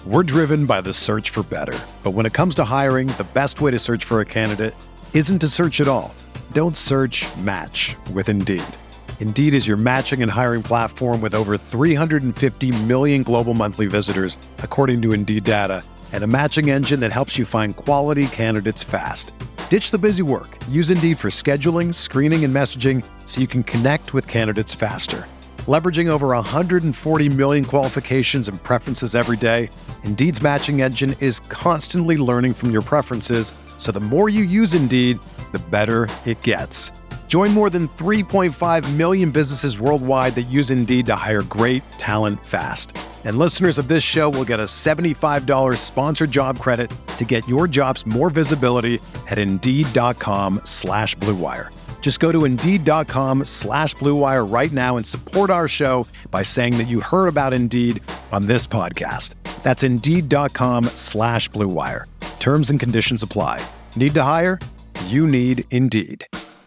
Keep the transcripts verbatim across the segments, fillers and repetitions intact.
We're driven by the search for better. But when it comes to hiring, the best way to search for a candidate isn't to search at all. Don't search, match with Indeed. Indeed is your matching and hiring platform with over three hundred fifty million global monthly visitors, according to Indeed data, and a matching engine that helps you find quality candidates fast. Ditch the busy work. Use Indeed for scheduling, screening, and messaging so you can connect with candidates faster. Leveraging over one hundred forty million qualifications and preferences every day, Indeed's matching engine is constantly learning from your preferences, so the more you use Indeed, the better it gets. Join more than three point five million businesses worldwide that use Indeed to hire great talent fast. And listeners of this show will get a seventy-five dollars sponsored job credit to get your jobs more visibility at Indeed.com slash Blue Wire. Just go to Indeed.com slash Blue Wire right now and support our show by saying that you heard about Indeed on this podcast. That's Indeed.com slash Blue Wire. Terms and conditions apply. Need to hire? You need Indeed.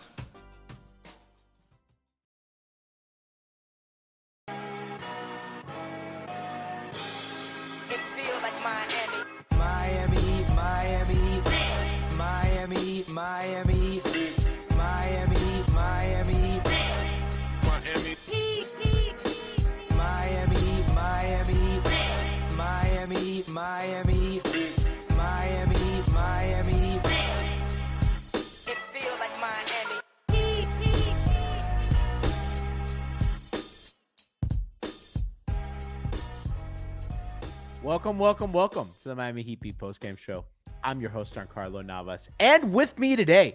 Miami, Miami, Miami. It feels like Miami. Welcome, welcome, welcome to the Miami Heat Beat postgame show. I'm your host, Giancarlo Navas, and with me today,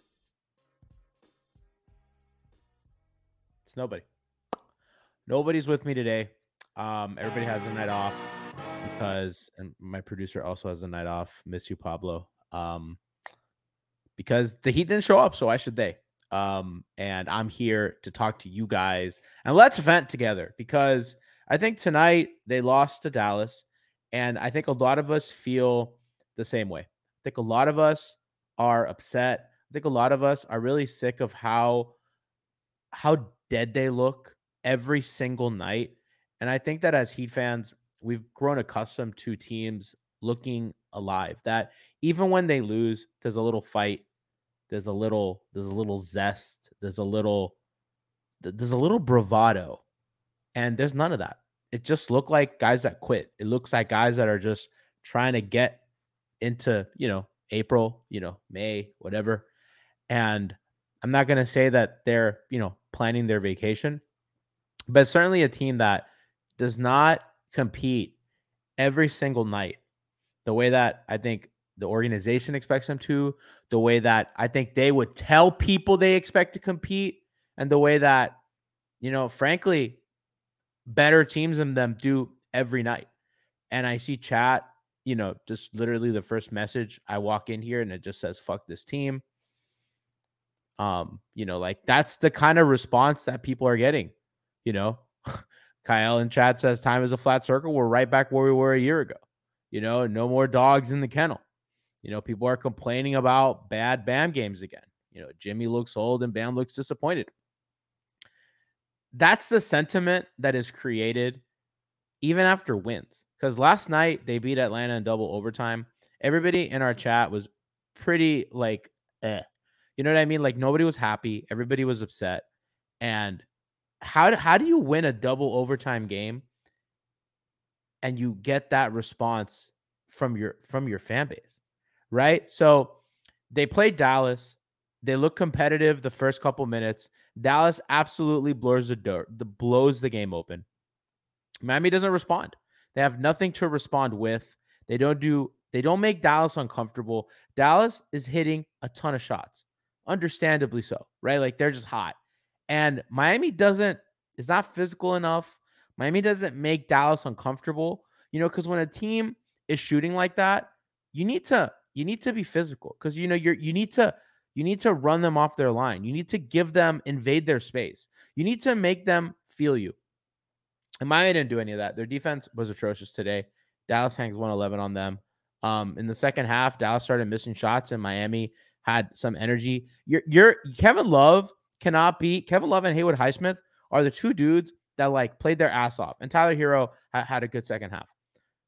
it's nobody. Nobody's with me today. Um, everybody has a night off. Because, and my producer also has a night off. Miss you, Pablo. Um, because the Heat didn't show up, so why should they? Um, and I'm here to talk to you guys, and let's vent together, because I think tonight they lost to Dallas, and I think a lot of us feel the same way. I think a lot of us are upset. I think a lot of us are really sick of how how dead they look every single night, and I think that as Heat fans, we've grown accustomed to teams looking alive, that even when they lose, there's a little fight. There's a little, there's a little zest. There's a little, there's a little bravado, and there's none of that. It just looked like guys that quit. It looks like guys that are just trying to get into, you know, April, you know, May, whatever. And I'm not going to say that they're, you know, planning their vacation, but certainly a team that does not compete every single night the way that I think the organization expects them to, the way that I think they would tell people they expect to compete, and the way that, you know, frankly, better teams than them do every night. And I see chat, you know, just literally the first message, I walk in here and it just says, fuck this team. Um, you know, like that's the kind of response that people are getting, you know. Kyle in chat says time is a flat circle. We're right back where we were a year ago. You know, no more dogs in the kennel. You know, people are complaining about bad Bam games again. You know, Jimmy looks old and Bam looks disappointed. That's the sentiment that is created even after wins. Because last night they beat Atlanta in double overtime. Everybody in our chat was pretty like, eh. You know what I mean? Like nobody was happy. Everybody was upset. And How do, how do you win a double overtime game and you get that response from your from your fan base, right? So they played Dallas. They look competitive the first couple minutes. Dallas absolutely blows the door, the blows the game open. Miami doesn't respond. They have nothing to respond with. They don't do. They don't make Dallas uncomfortable. Dallas is hitting a ton of shots, understandably so, right? Like they're just hot. And Miami doesn't, is not physical enough. Miami doesn't make Dallas uncomfortable, you know, because when a team is shooting like that, you need to, you need to be physical because, you know, you're, you need to, you need to run them off their line. You need to give them, invade their space. You need to make them feel you. And Miami didn't do any of that. Their defense was atrocious today. Dallas hangs one eleven on them. Um, in the second half, Dallas started missing shots and Miami had some energy. You're, you're Kevin Love cannot be Kevin Love and Haywood Highsmith are the two dudes that like played their ass off. And Tyler Hero ha- had a good second half.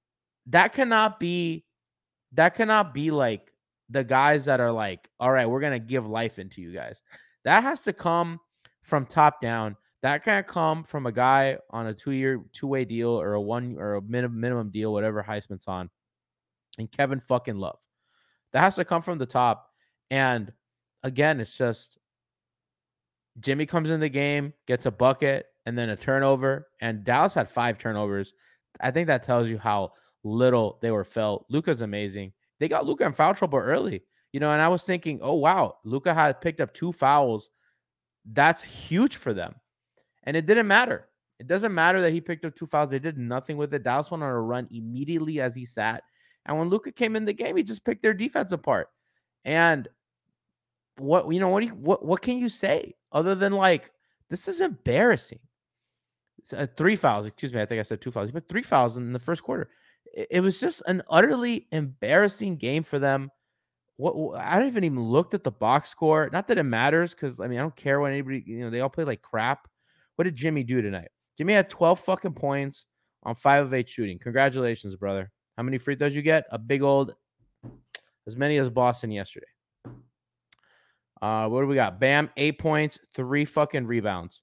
that cannot be that cannot be like the guys that are like, all right, we're gonna give life into you guys. That has to come from top down. That can't come from a guy on a two-year, two-way deal or a one or a minimum minimum deal, whatever Heisman's on, and Kevin fucking Love. That has to come from the top. And again, it's just Jimmy comes in the game, gets a bucket, and then a turnover. And Dallas had five turnovers. I think that tells you how little they were felt. Luka's amazing. They got Luka in foul trouble early, you know, and I was thinking, oh, wow, Luka had picked up two fouls. That's huge for them. And it didn't matter. It doesn't matter that he picked up two fouls. They did nothing with it. Dallas went on a run immediately as he sat. And when Luka came in the game, he just picked their defense apart. And what, you know, what, do you, what, what can you say other than like, this is embarrassing? Uh, three fouls, excuse me. I think I said two fouls, but three fouls in the first quarter. It, it was just an utterly embarrassing game for them. What I don't even even looked at the box score. Not that it matters, because I mean I don't care what anybody, you know, they all play like crap. What did Jimmy do tonight? Jimmy had twelve fucking points on five of eight shooting. Congratulations, brother. How many free throws you get? A big old, as many as Boston yesterday. Uh, what do we got? Bam, eight points, three fucking rebounds.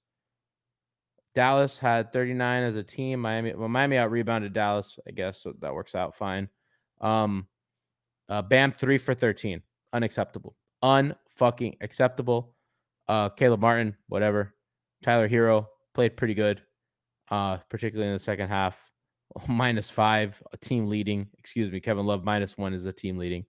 Dallas had thirty-nine as a team. Miami, well, Miami out rebounded Dallas, I guess, so that works out fine. Um, uh, Bam, three for thirteen. Unacceptable. Unfucking acceptable. Uh, Caleb Martin, whatever. Tyler Hero played pretty good, uh, particularly in the second half. Minus five, a team leading. Excuse me, Kevin Love minus one is a team leading.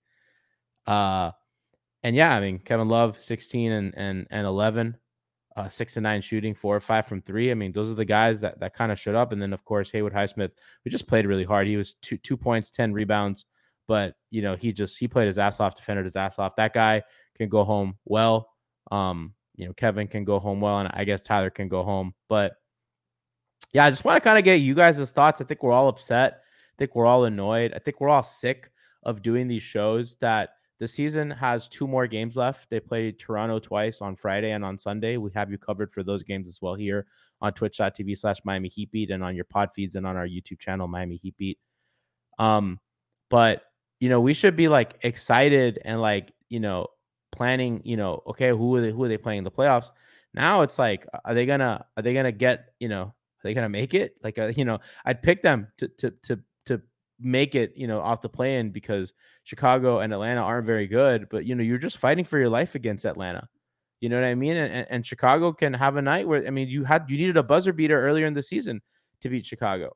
Uh, and yeah, I mean Kevin Love sixteen and and and eleven, uh, six and nine shooting, four or five from three. I mean those are the guys that that kind of showed up. And then of course Haywood Highsmith, who just played really hard. He was two two points, ten rebounds, but you know he just he played his ass off, defended his ass off. That guy can go home well. Um, you know Kevin can go home well, and I guess Tyler can go home, but. Yeah, I just want to kind of get you guys' thoughts. I think we're all upset. I think we're all annoyed. I think we're all sick of doing these shows that the season has two more games left. They played Toronto twice on Friday and on Sunday. We have you covered for those games as well here on twitch.tv slash Miami Heat Beat and on your pod feeds and on our YouTube channel, Miami Heat Beat. Um, but, you know, we should be like excited and like, you know, planning, you know, okay, who are they, who are they playing in the playoffs? Now it's like, are they gonna, are they gonna get, you know, are they gonna make it? Like, uh, you know, I'd pick them to to to to make it, you know, off the play-in because Chicago and Atlanta aren't very good. But you know, you're just fighting for your life against Atlanta. You know what I mean? And, and Chicago can have a night where I mean, you had you needed a buzzer beater earlier in the season to beat Chicago.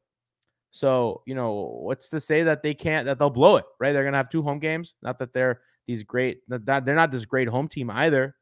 So you know, what's to say that they can't that they'll blow it, right? They're gonna have two home games. Not that they're these great that they're not this great home team either.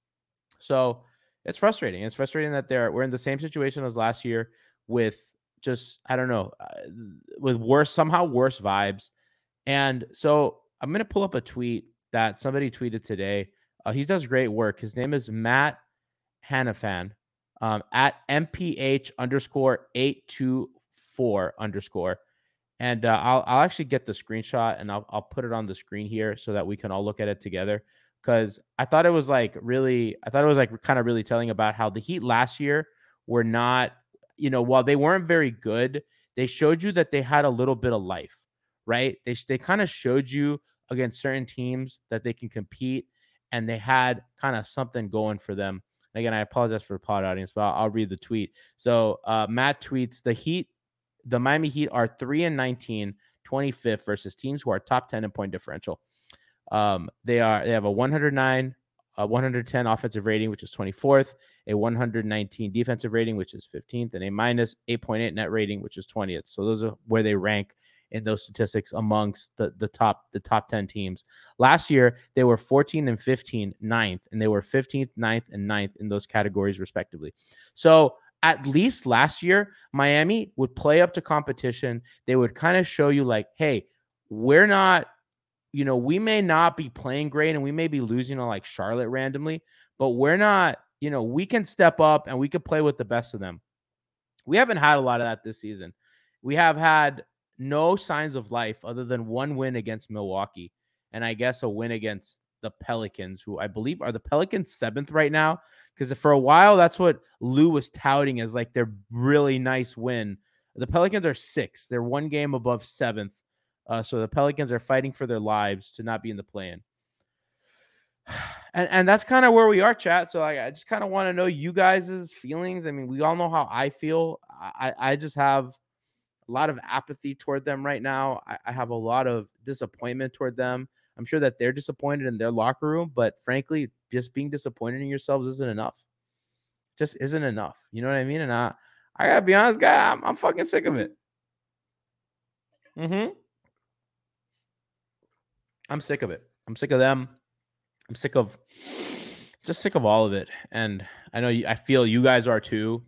So. It's frustrating. It's frustrating that they're we're in the same situation as last year with just I don't know uh, with worse somehow worse vibes. And so I'm gonna pull up a tweet that somebody tweeted today. Uh, he does great work. His name is Matt Hanafan um, at mph underscore eight two four underscore. And uh, I'll I'll actually get the screenshot and I'll I'll put it on the screen here so that we can all look at it together. Because I thought it was like really, I thought it was like kind of really telling about how the Heat last year were not, you know, while they weren't very good, they showed you that they had a little bit of life, right? They they kind of showed you against certain teams that they can compete, and they had kind of something going for them. And again, I apologize for the pod audience, but I'll, I'll read the tweet. So uh, Matt tweets, the Heat, the Miami Heat are three and nineteen, twenty-fifth versus teams who are top ten in point differential. Um, they are they have a one hundred nine, a one hundred ten offensive rating, which is twenty-fourth, a one hundred nineteen defensive rating, which is fifteenth, and a minus eight point eight net rating, which is twentieth. So those are where they rank in those statistics amongst the, the top the top ten teams. Last year, they were fourteen and fifteen, ninth, and they were fifteenth, ninth, and ninth in those categories respectively. So at least last year, Miami would play up to competition. They would kind of show you like, hey, we're not You know, we may not be playing great and we may be losing on like Charlotte randomly, but we're not, you know, we can step up and we can play with the best of them. We haven't had a lot of that this season. We have had no signs of life other than one win against Milwaukee. And I guess a win against the Pelicans, who I believe are the Pelicans seventh right now. Because for a while, that's what Lou was touting as like their really nice win. The Pelicans are sixth. They're one game above seventh. Uh, so the Pelicans are fighting for their lives to not be in the play-in. And and that's kind of where we are, chat. So I, I just kind of want to know you guys' feelings. I mean, we all know how I feel. I, I just have a lot of apathy toward them right now. I, I have a lot of disappointment toward them. I'm sure that they're disappointed in their locker room, but frankly, just being disappointed in yourselves isn't enough. Just isn't enough. You know what I mean? And I, I gotta be honest, guy, I'm, I'm fucking sick of it. Mm-hmm. I'm sick of it. I'm sick of them. I'm sick of, just sick of all of it. And I know you, I feel you guys are too.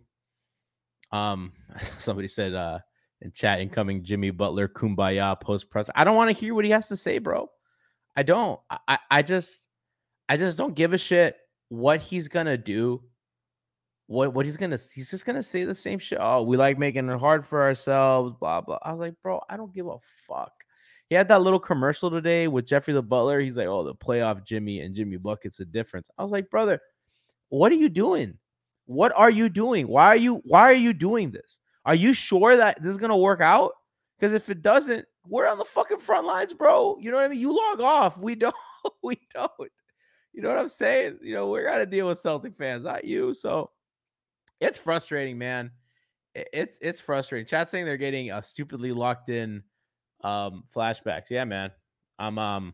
Um, somebody said uh in chat, incoming Jimmy Butler kumbaya post press. I don't want to hear what he has to say, bro. I don't. I, I just, I just don't give a shit what he's gonna do. What what he's gonna, he's just gonna say the same shit. Oh, we like making it hard for ourselves. Blah blah. I was like, bro, I don't give a fuck. He had that little commercial today with Jeffrey the Butler. He's like, oh, the playoff Jimmy and Jimmy Bucket's a difference. I was like, brother, what are you doing? What are you doing? Why are you why are you doing this? Are you sure that this is gonna work out? Because if it doesn't, we're on the fucking front lines, bro. You know what I mean? You log off. We don't. We don't. You know what I'm saying? You know, we're gonna deal with Celtic fans, not you. So it's frustrating, man. It's it's frustrating. Chat saying they're getting a stupidly locked in. Um, flashbacks. Yeah, man. I'm um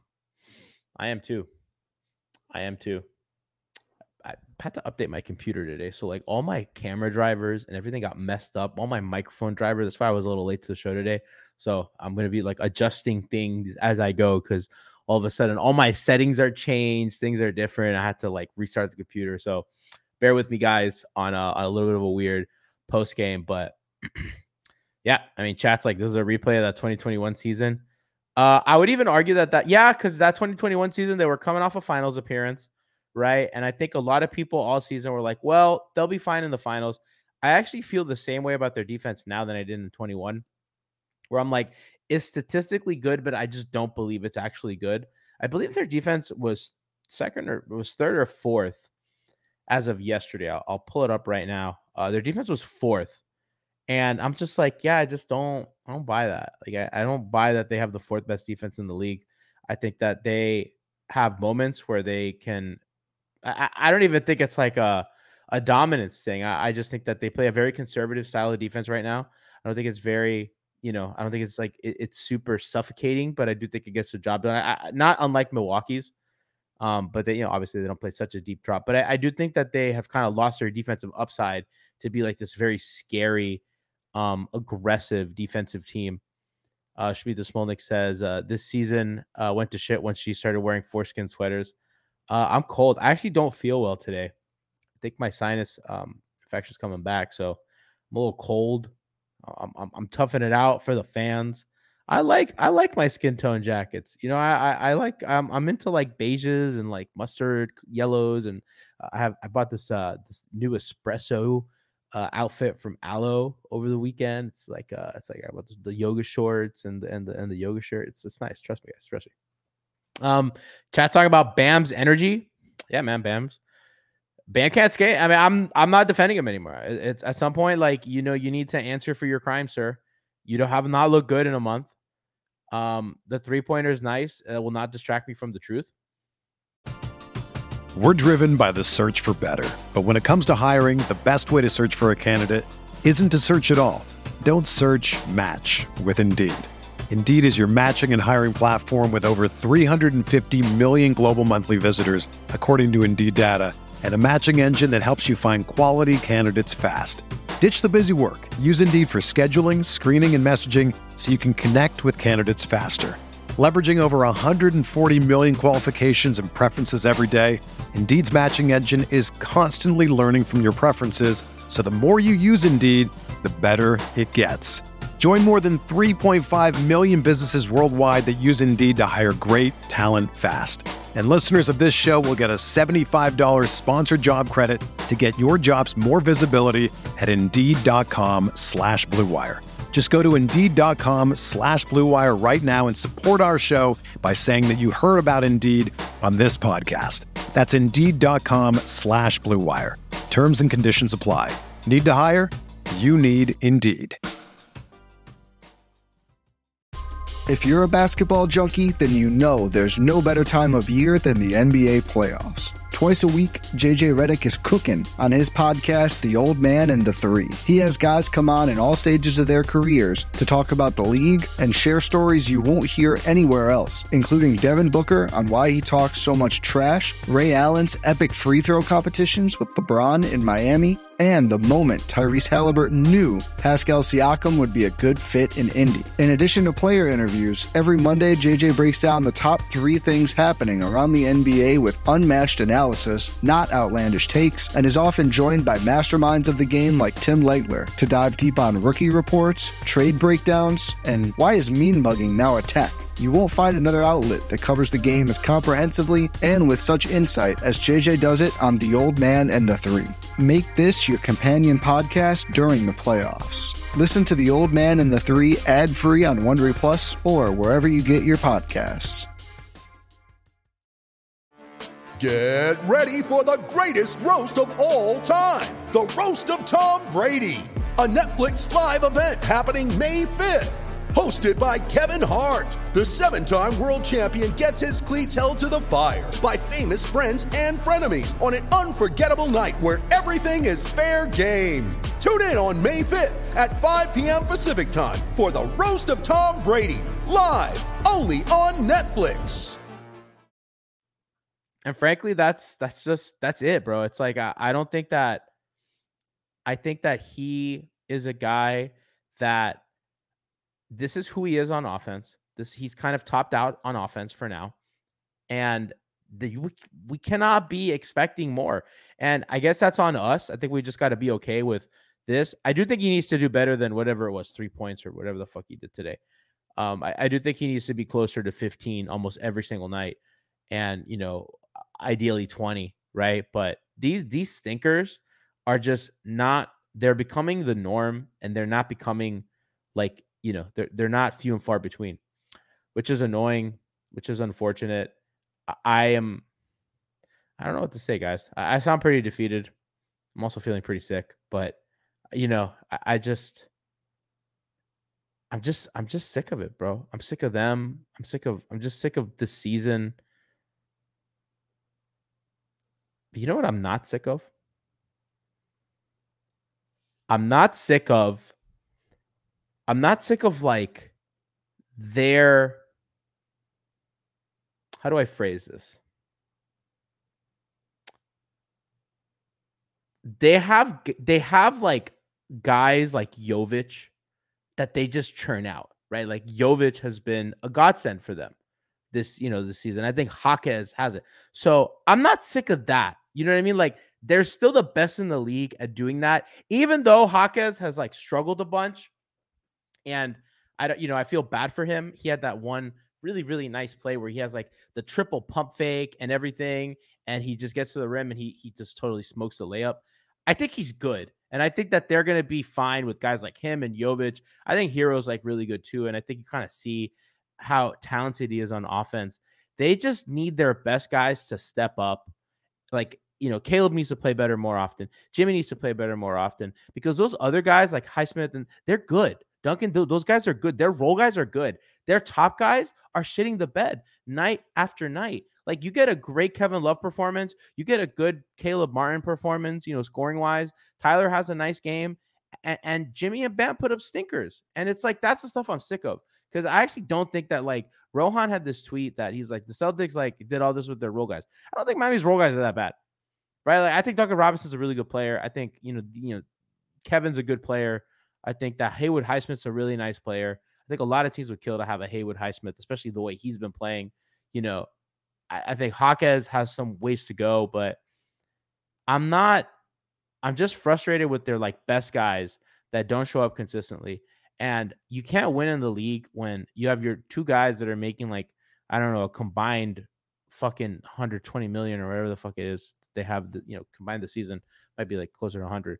I am too. I am too. I had to update my computer today. So like all my camera drivers and everything got messed up. All my microphone drivers. That's why I was a little late to the show today. So I'm gonna be like adjusting things as I go because all of a sudden all my settings are changed, things are different. I had to like restart the computer. So bear with me, guys, on a, on a little bit of a weird post game, but yeah, I mean, chat's like, this is a replay of that twenty twenty-one season. Uh, I would even argue that, that yeah, because that twenty twenty-one season, they were coming off a finals appearance, right? And I think a lot of people all season were like, well, they'll be fine in the finals. I actually feel the same way about their defense now than I did in twenty-one, where I'm like, it's statistically good, but I just don't believe it's actually good. I believe their defense was second or was third or fourth as of yesterday. I'll, I'll pull it up right now. Uh, their defense was fourth. And I'm just like, yeah, I just don't, I don't buy that. Like, I, I don't buy that they have the fourth best defense in the league. I think that they have moments where they can, I, I don't even think it's like a, a dominance thing. I, I just think that they play a very conservative style of defense right now. I don't think it's very, you know, I don't think it's like, it, it's super suffocating, but I do think it gets the job done. I, I, not unlike Milwaukee's. Um, but they, you know, obviously they don't play such a deep drop, but I, I do think that they have kind of lost their defensive upside to be like this very scary, Um, aggressive defensive team. Uh, Shmita Smolnik says uh, this season uh, went to shit once she started wearing foreskin sweaters. Uh, I'm cold. I actually don't feel well today. I think my sinus um, infection's coming back, so I'm a little cold. I'm, I'm, I'm toughing it out for the fans. I like I like my skin tone jackets. You know, I I, I like I'm I'm into like beiges and like mustard yellows, and I have I bought this uh this new espresso Uh, outfit from Aloe over the weekend. It's like uh, it's like I bought the yoga shorts and the and the and the yoga shirt. It's it's nice. Trust me, guys. Trust me. Um, chat talking about Bam's energy. Yeah, man, Bam's Bam can't skate. I mean, I'm I'm not defending him anymore. It, it's at some point, like, you know, you need to answer for your crime, sir. You don't have not looked good in a month. Um, the three pointer is nice. It will not distract me from the truth. We're driven by the search for better. But when it comes to hiring, the best way to search for a candidate isn't to search at all. Don't search, match with Indeed. Indeed is your matching and hiring platform with over three hundred fifty million global monthly visitors, according to Indeed data, and a matching engine that helps you find quality candidates fast. Ditch the busy work. Use Indeed for scheduling, screening, and messaging so you can connect with candidates faster. Leveraging over one hundred forty million qualifications and preferences every day, Indeed's matching engine is constantly learning from your preferences, so the more you use Indeed, the better it gets. Join more than three point five million businesses worldwide that use Indeed to hire great talent fast. And listeners of this show will get a seventy-five dollars sponsored job credit to get your jobs more visibility at Indeed.com slash Blue Wire. Just go to Indeed.com slash Blue Wire right now and support our show by saying that you heard about Indeed on this podcast. That's Indeed.com slash Blue Wire. Terms and conditions apply. Need to hire? You need Indeed. If you're a basketball junkie, then you know there's no better time of year than the N B A playoffs. Twice a week, J J Redick is cooking on his podcast, The Old Man and the Three. He has guys come on in all stages of their careers to talk about the league and share stories you won't hear anywhere else, including Devin Booker on why he talks so much trash, Ray Allen's epic free throw competitions with LeBron in Miami, and the moment Tyrese Halliburton knew Pascal Siakam would be a good fit in Indy. In addition to player interviews, every Monday J J breaks down the top three things happening around the N B A with unmatched analysis, not outlandish takes, and is often joined by masterminds of the game like Tim Legler to dive deep on rookie reports, trade breakdowns, and why is mean mugging now a tech? You won't find another outlet that covers the game as comprehensively and with such insight as J J does it on The Old Man and the Three. Make this your companion podcast during the playoffs. Listen to The Old Man and the Three ad-free on Wondery Plus or wherever you get your podcasts. Get ready for the greatest roast of all time, the Roast of Tom Brady, a Netflix live event happening May fifth. Hosted by Kevin Hart, the seven-time world champion gets his cleats held to the fire by famous friends and frenemies on an unforgettable night where everything is fair game. Tune in on May fifth at five p.m. Pacific time for the Roast of Tom Brady, live only on Netflix. And frankly, that's that's just that's it, bro. It's like I, I don't think that I think that he is a guy that this is who he is on offense. This he's kind of topped out on offense for now. And the, we, we cannot be expecting more. And I guess that's on us. I think we just got to be okay with this. I do think he needs to do better than whatever it was, three points or whatever the fuck he did today. Um, I, I do think he needs to be closer to fifteen almost every single night. And, you know, ideally twenty, right? But these these stinkers are just not, they're becoming the norm, and they're not becoming like, you know, they're they're not few and far between, which is annoying, which is unfortunate. I, I am, I don't know what to say, guys. I, I sound pretty defeated. I'm also feeling pretty sick, but you know, I, I just, I'm just, I'm just sick of it, bro. I'm sick of them. I'm sick of, I'm just sick of the season. But you know what I'm not sick of? I'm not sick of I'm not sick of like their, how do I phrase this? They have they have like guys like Jovic that they just churn out, right? Like Jovic has been a godsend for them this, you know, this season. I think Jaquez has it. So I'm not sick of that. You know what I mean? Like they're still the best in the league at doing that, even though Jaquez has like struggled a bunch. And I don't, you know, I feel bad for him. He had that one really, really nice play where he has like the triple pump fake and everything, and he just gets to the rim and he he just totally smokes the layup. I think he's good, and I think that they're going to be fine with guys like him and Jovic. I think Hero's like really good too, and I think you kind of see how talented he is on offense. They just need their best guys to step up. Like, you know, Caleb needs to play better more often. Jimmy needs to play better more often, because those other guys like Highsmith, and they're good. Duncan, those guys are good. Their role guys are good. Their top guys are shitting the bed night after night. Like, you get a great Kevin Love performance. You get a good Caleb Martin performance, you know, scoring wise. Tyler has a nice game. And, and Jimmy and Bam put up stinkers. And it's like, that's the stuff I'm sick of. Because I actually don't think that, like, Rohan had this tweet that he's like, the Celtics, like, did all this with their role guys. I don't think Miami's role guys are that bad. Right? Like, I think Duncan Robinson's a really good player. I think, you know, you know, Kevin's a good player. I think that Haywood Highsmith's a really nice player. I think a lot of teams would kill to have a Haywood Highsmith, especially the way he's been playing. You know, I, I think Jaquez has some ways to go, but I'm not, I'm just frustrated with their like best guys that don't show up consistently. And you can't win in the league when you have your two guys that are making like, I don't know, a combined fucking one hundred twenty million or whatever the fuck it is. They have the, you know, combined the season might be like closer to one hundred.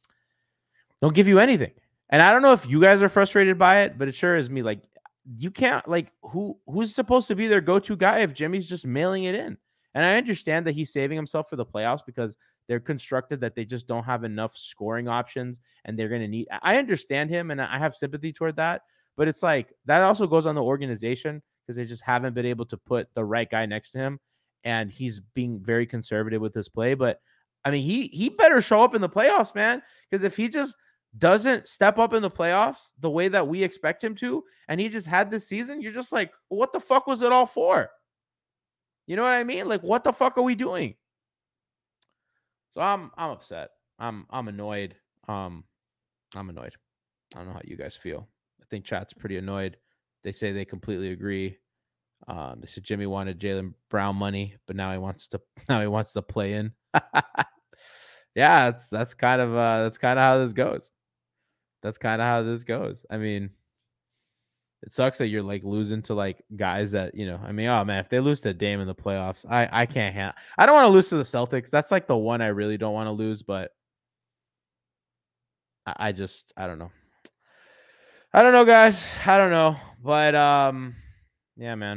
Don't give you anything. And I don't know if you guys are frustrated by it, but it sure is me. Like, you can't, like, who who's supposed to be their go-to guy if Jimmy's just mailing it in? And I understand that he's saving himself for the playoffs because they're constructed that they just don't have enough scoring options and they're going to need, I understand him and I have sympathy toward that. But it's like that also goes on the organization because they just haven't been able to put the right guy next to him, and he's being very conservative with his play. But I mean, he he better show up in the playoffs, man, because if he just doesn't step up in the playoffs the way that we expect him to, and he just had this season, you're just like, well, what the fuck was it all for? You know what I mean? Like, what the fuck are we doing? So I'm I'm upset. I'm I'm annoyed. Um, I'm annoyed. I don't know how you guys feel. I think chat's pretty annoyed. They say they completely agree. Um, they said Jimmy wanted Jaylen Brown money, but now he wants to now he wants to play in. Yeah, that's that's kind of uh that's kind of how this goes. That's kind of how this goes. I mean, it sucks that you're like losing to like guys that, you know, I mean, oh man, if they lose to Dame in the playoffs, I I can't handle. I don't want to lose to the Celtics. That's like the one I really don't want to lose, but I, I just I don't know. I don't know, guys. I don't know. But um yeah, man.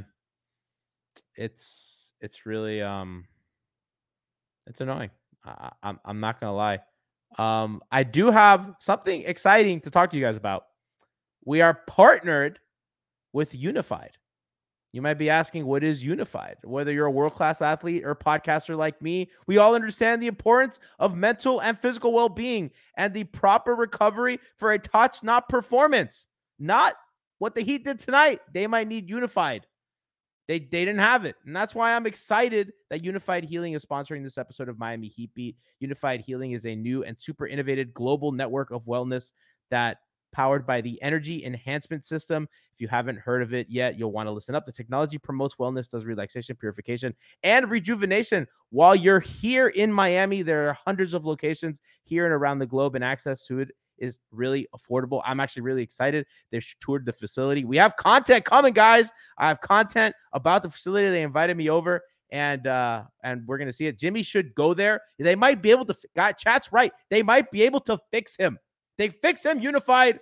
It's it's really um it's annoying. I, I'm I'm not gonna lie. Um, I do have something exciting to talk to you guys about. We are partnered with Unified. You might be asking, what is Unified? Whether you're a world-class athlete or podcaster like me, we all understand the importance of mental and physical well-being and the proper recovery for a top-notch performance. Not what the Heat did tonight. They might need Unified. They, they didn't have it. And that's why I'm excited that Unified Healing is sponsoring this episode of Miami Heat Beat. Unified Healing is a new and super innovative global network of wellness that powered by the Energy Enhancement System. If you haven't heard of it yet, you'll want to listen up. The technology promotes wellness, does relaxation, purification, and rejuvenation. While you're here in Miami, there are hundreds of locations here and around the globe, and access to it is really affordable. I'm actually really excited. They've toured the facility. We have content coming, guys. I have content about the facility. They invited me over, and uh, and we're gonna see it. Jimmy should go there. They might be able to. God, chat's right. They might be able to fix him. They fix him. Unified.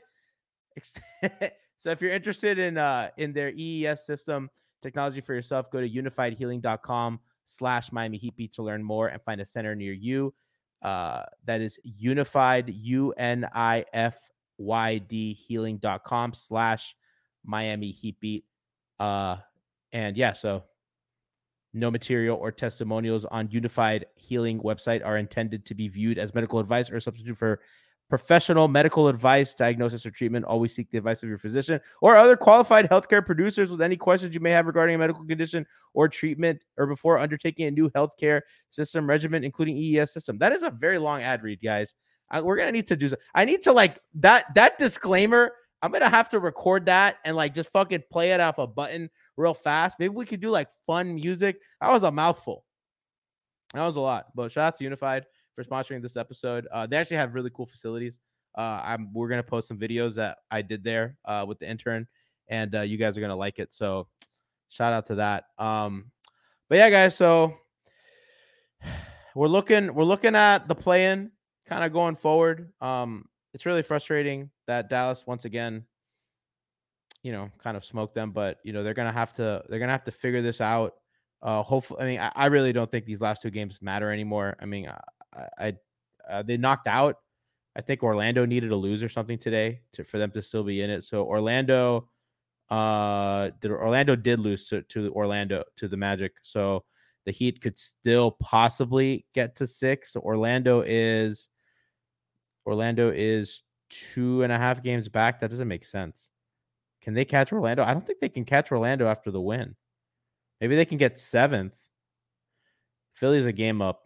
So if you're interested in uh in their E E S system technology for yourself, go to unified healing dot com slash Miami Heat Beat to learn more and find a center near you. Uh, that is unified, U N I F Y D healing dot com slash Miami Heat Beat. Uh, and yeah, so no material or testimonials on Unified Healing website are intended to be viewed as medical advice or substitute for professional medical advice, diagnosis, or treatment. Always seek the advice of your physician or other qualified healthcare producers with any questions you may have regarding a medical condition or treatment or before undertaking a new healthcare system regimen, including E E S system. That is a very long ad read, guys. I, we're going to need to do so. I need to like that, that disclaimer. I'm going to have to record that and like just fucking play it off a button real fast. Maybe we could do like fun music. That was a mouthful. That was a lot, but shout out to Unified for sponsoring this episode. Uh, they actually have really cool facilities. Uh, I'm we're gonna post some videos that I did there uh, with the intern, and uh, you guys are gonna like it. So shout out to that. Um, but yeah, guys. So we're looking we're looking at the play-in kind of going forward. Um, it's really frustrating that Dallas once again, you know, kind of smoked them, but you know they're gonna have to they're gonna have to figure this out. Uh, hopefully, I mean, I, I really don't think these last two games matter anymore. I mean, I, I uh, they knocked out. I think Orlando needed to lose or something today to, for them to still be in it. So Orlando, uh, did Orlando did lose to to Orlando to the Magic. So the Heat could still possibly get to six. So Orlando is Orlando is two and a half games back. That doesn't make sense. Can they catch Orlando? I don't think they can catch Orlando after the win. Maybe they can get seventh. Philly's a game up.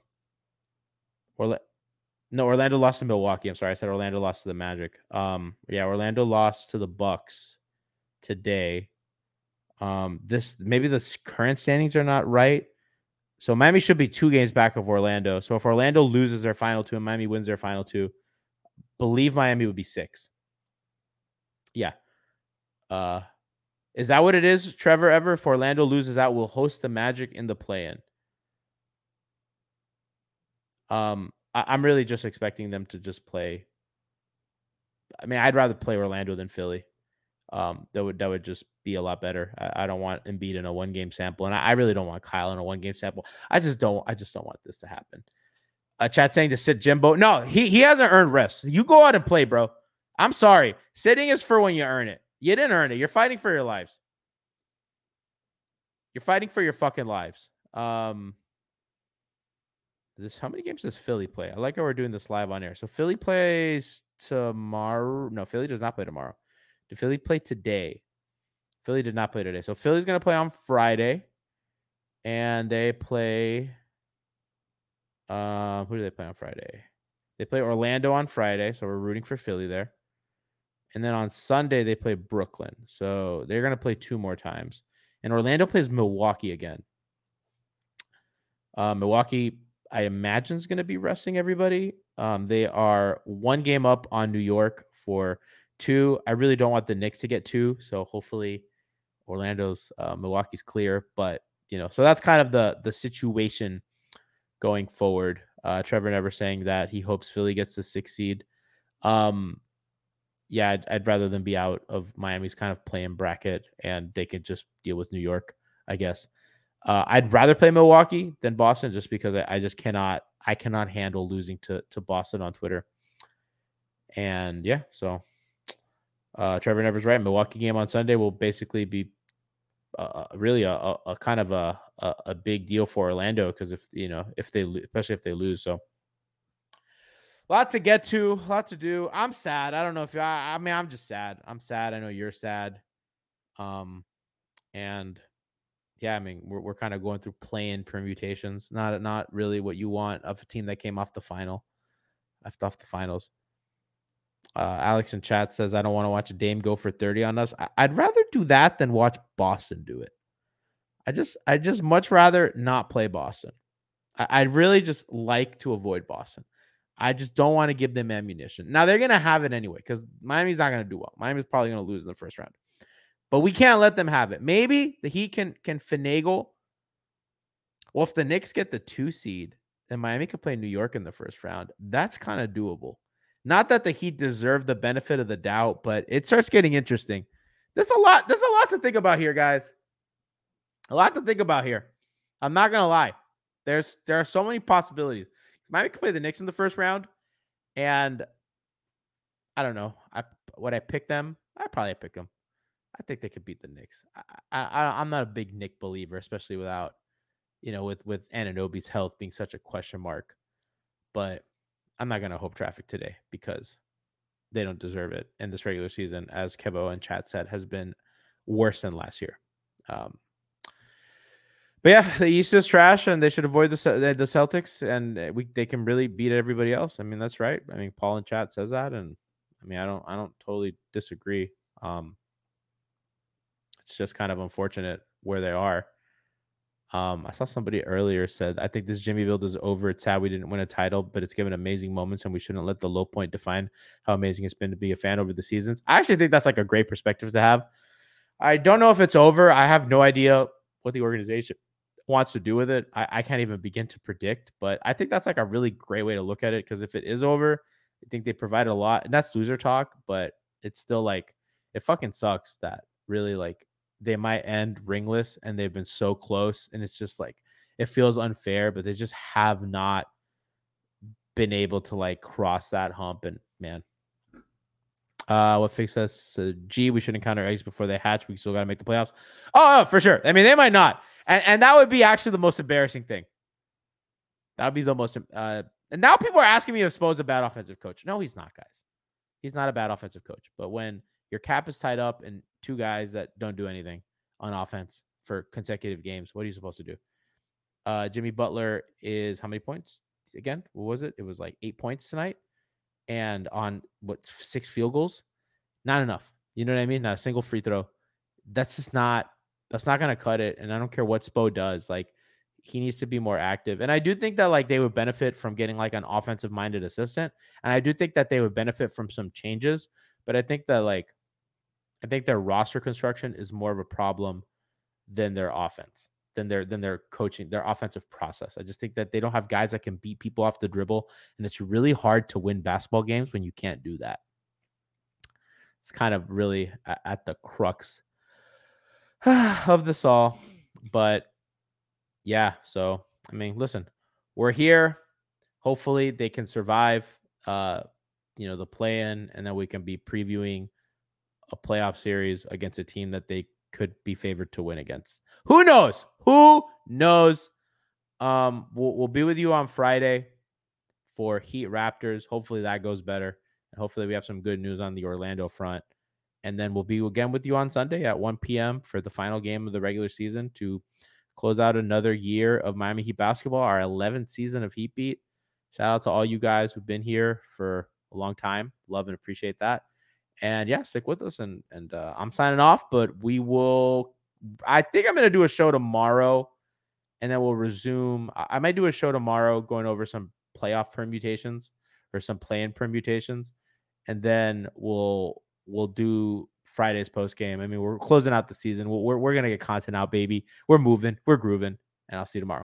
Orla- no, Orlando lost to Milwaukee. I'm sorry, I said Orlando lost to the Magic. Um, yeah, Orlando lost to the Bucks today. Um, this maybe the current standings are not right. So Miami should be two games back of Orlando. So if Orlando loses their final two and Miami wins their final two, believe Miami would be six. Yeah. Uh, is that what it is, Trevor? Ever if Orlando loses out, we'll host the Magic in the play-in. Um, I, I'm really just expecting them to just play. I mean, I'd rather play Orlando than Philly. Um, that would that would just be a lot better. I, I don't want Embiid in a one game sample, and I, I really don't want Kyle in a one game sample. I just don't. I just don't want this to happen. Uh, chat saying to sit Jimbo. No, he he hasn't earned rest. You go out and play, bro. I'm sorry. Sitting is for when you earn it. You didn't earn it. You're fighting for your lives. You're fighting for your fucking lives. Um, this how many games does Philly play? I like how we're doing this live on air. So Philly plays tomorrow. No, Philly does not play tomorrow. Did Philly play today? Philly did not play today. So Philly's gonna play on Friday, and they play. Um, who do they play on Friday? They play Orlando on Friday, so we're rooting for Philly there. And then on Sunday they play Brooklyn, so they're gonna play two more times. And Orlando plays Milwaukee again. Uh, Milwaukee, I imagine, is going to be resting everybody. Um, they are one game up on New York for two. I really don't want the Knicks to get two, so hopefully Orlando's uh, Milwaukee's clear. But you know, so that's kind of the the situation going forward. Uh, Trevor Never saying that he hopes Philly gets the sixth seed. Um, yeah, I'd, I'd rather them be out of Miami's kind of playing bracket, and they could just deal with New York, I guess. Uh, I'd rather play Milwaukee than Boston just because I, I just cannot I cannot handle losing to to Boston on Twitter. And yeah, so uh, Trevor Never's right. Milwaukee game on Sunday will basically be uh, really a, a, a kind of a, a a big deal for Orlando because if you know if they especially if they lose, so a lot to get to, a lot to do. I'm sad. I don't know if you, I, I mean I'm just sad. I'm sad. I know you're sad. Um, and. Yeah, I mean, we're we're kind of going through play-in permutations. Not not really what you want of a team that came off the final, left off the finals. Uh, Alex in chat says, "I don't want to watch a Dame go for thirty on us. I, I'd rather do that than watch Boston do it. I just I just much rather not play Boston. I, I'd really just like to avoid Boston. I just don't want to give them ammunition. Now they're gonna have it anyway because Miami's not gonna do well. Miami's probably gonna lose in the first round." But we can't let them have it. Maybe the Heat can can finagle. Well, if the Knicks get the two seed, then Miami could play New York in the first round. That's kind of doable. Not that the Heat deserve the benefit of the doubt, but it starts getting interesting. There's a lot. There's a lot to think about here, guys. A lot to think about here. I'm not gonna lie. There's there are so many possibilities. Miami could play the Knicks in the first round, and I don't know. I would I pick them? I probably pick them. I think they could beat the Knicks. I, I, I'm not a big Knick believer, especially without, you know, with with Anunoby's health being such a question mark. But I'm not gonna hope traffic today because they don't deserve it. And this regular season, as Kevo and Chat said, has been worse than last year. Um, but yeah, the East is trash, and they should avoid the the Celtics, and we they can really beat everybody else. I mean, that's right. I mean, Paul in chat says that, and I mean, I don't I don't totally disagree. Um, It's just kind of unfortunate where they are. Um, I saw somebody earlier said, I think this Jimmy build is over. It's sad we didn't win a title, but it's given amazing moments, and we shouldn't let the low point define how amazing it's been to be a fan over the seasons. I actually think that's like a great perspective to have. I don't know if it's over. I have no idea what the organization wants to do with it. I, I can't even begin to predict, but I think that's like a really great way to look at it because if it is over, I think they provided a lot, and that's loser talk, but it's still like, it fucking sucks that really like, they might end ringless and they've been so close. And it's just like, it feels unfair, but they just have not been able to like cross that hump. And man, uh, what fix us? Uh, G, we should encounter eggs before they hatch. We still got to make the playoffs. Oh, oh, for sure. I mean, they might not. And, and that would be actually the most embarrassing thing. That would be the most, uh, and now people are asking me if Spo's a bad offensive coach. No, he's not, guys. He's not a bad offensive coach. But when your cap is tied up and two guys that don't do anything on offense for consecutive games, what are you supposed to do? Uh, Jimmy Butler is how many points again? What was it? It was like eight points tonight, and on what six field goals? Not enough. You know what I mean? Not a single free throw. That's just not. That's not gonna cut it. And I don't care what Spo does. Like he needs to be more active. And I do think that like they would benefit from getting like an offensive minded assistant. And I do think that they would benefit from some changes. But I think that like. I think their roster construction is more of a problem than their offense, than their than their coaching, their offensive process. I just think that they don't have guys that can beat people off the dribble, and it's really hard to win basketball games when you can't do that. It's kind of really at, at the crux of this all. But yeah, so I mean, listen, we're here. Hopefully they can survive uh, you know, the play-in, and then we can be previewing a playoff series against a team that they could be favored to win against. Who knows? Who knows? Um, we'll, we'll be with you on Friday for Heat Raptors. Hopefully that goes better. And hopefully we have some good news on the Orlando front. And then we'll be again with you on Sunday at one p.m. for the final game of the regular season to close out another year of Miami Heat basketball, our eleventh season of Heat Beat. Shout out to all you guys who've been here for a long time. Love and appreciate that. And yeah, stick with us. And and uh, I'm signing off, but we will. I think I'm going to do a show tomorrow, and then we'll resume. I, I might do a show tomorrow going over some playoff permutations or some play-in permutations, and then we'll we'll do Friday's post game. I mean, we're closing out the season. We're we're, we're going to get content out, baby. We're moving. We're grooving, and I'll see you tomorrow.